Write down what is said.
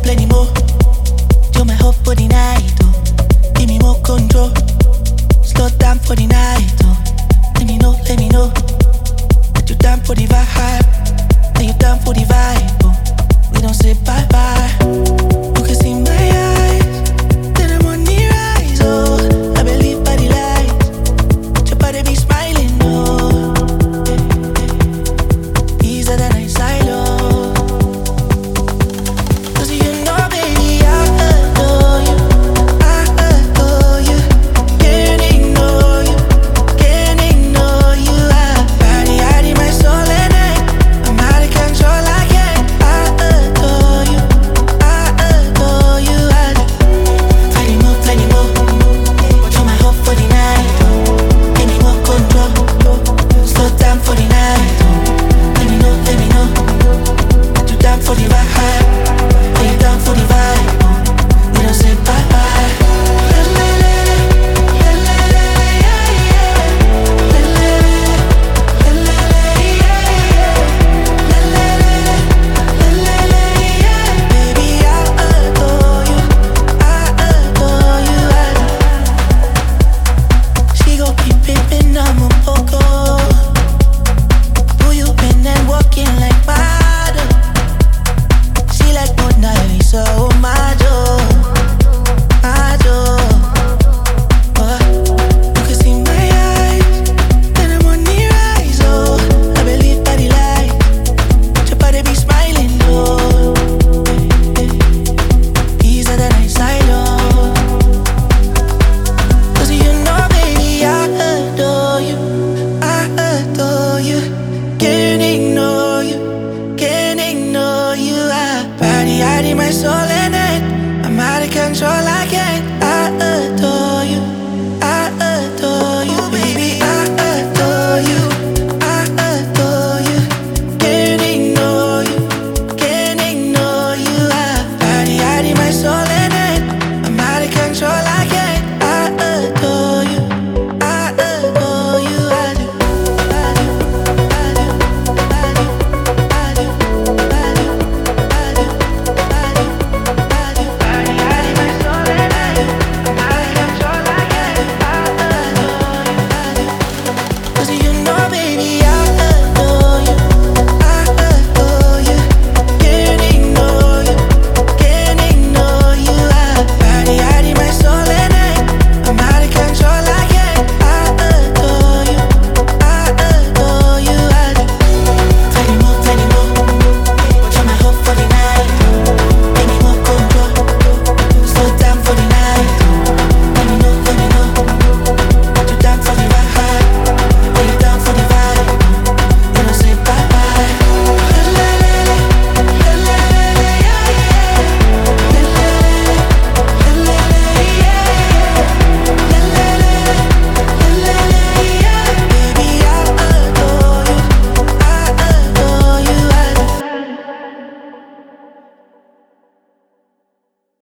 plenty more. You're my hope for the night, oh. Give me more control. Slow down for the night, oh. Let me know that you're down for the vibe. That you're down for the vibe, oh. We don't say bye bye. You can see my eyes, that I'm on the rise, oh. I believe by the lights, your body be smiling, oh. Easier than I silo. My soul